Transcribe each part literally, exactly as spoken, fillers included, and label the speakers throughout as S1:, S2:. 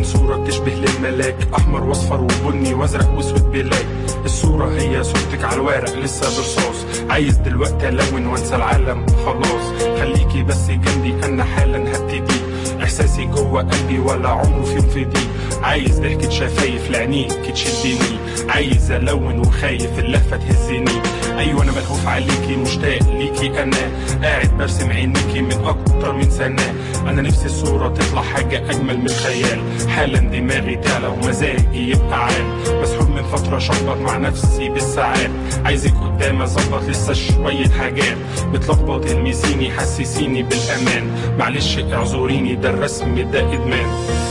S1: عن صورة تشبه للملاك، احمر واصفر وبني وازرق واسود بلاك. الصورة هي صورتك على الورق لسه برصاص، عايز دلوقتي الون وانسى العالم خلاص. خليكي بس جنبي انا حالا هبتدي، احساسي جوه قلبي ولا عمره في انفضي. عايز ضحكة شفايف لعينيك تشدني، عايز الون وخايف اللهفة تهزني. ايوه انا ملهوف عليكي مشتاق ليكي، انا قاعد برسم عينيكي من اكتر من سنة. انا نفسي الصورة تطلع حاجة اجمل من الخيال، حالا دماغي تعلى ومزاجي يبقى عال. مسحوب من فترة شخبط مع نفسي بالساعات، عايزك قدام اظبط لسه شوية حاجات. بتلخبط المسيني حسسيني بالامان، معلش اعذريني ده الرسم ده ادمان.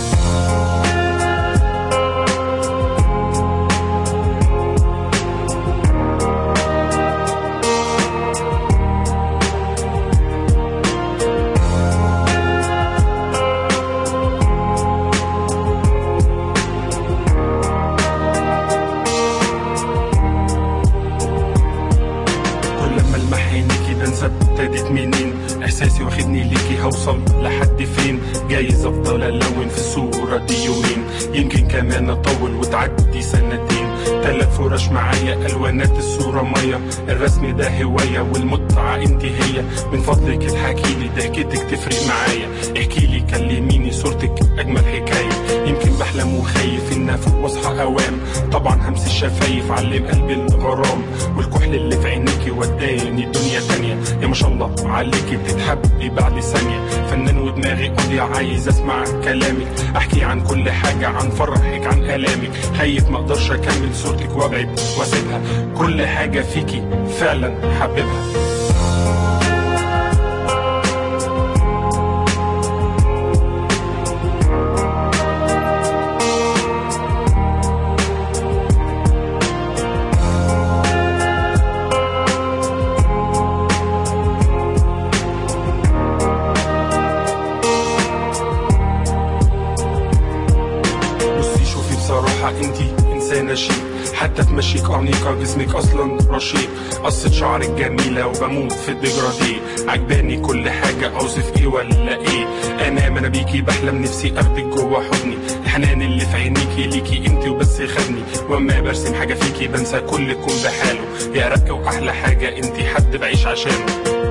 S1: ابتدت منين احساسي واخدني ليكي، هوصل لحد فين؟ جايز افضل الون في الصورة دي يومين، يمكن كمان اطول وتعدي سنتين. تلات فرش معايا الوانات الصورة مية، الرسم ده هواية والمتعة انت هي. من فضلك اضحكيلي ضحكتك تفرق معايا، احكيلي كلميني صورتك اجمل حكاية. يمكن بحلم وخايف ان افوق واصحى اوام، طبعا همس الشفايف علم قلبي الغرام. والكحل اللي في عينيكي وداني الدنيا تانية، يا ما شاء الله عليكي بتتحبي بعد ثانية. فنان ودماغي قاضية عايز اسمع كلامك، احكي عن كل حاجة، عن فرحك عن الامك. خايف ما اقدرش اكمل صورتك وابعد واسيبها، كل حاجة فيكي فعلا حبيبها. بصراحة انتي انسانة شيك، حتى تمشيك أعنيقة جسمك أصلا رشيق. قصة شعرك جميلة وبموت في الديجرادي، عجباني كل حاجة أوصف ايه ولا ايه. أنا ما أنا بيكي بحلم نفسي أخدك جوا حضني، الحنان اللي في عينيكي ليكي انتي وبس خدني. وأما برسم حاجة فيكي بنسى كل كون بحاله، يا رق وأحلى حاجة انتي حد بعيش عشانه.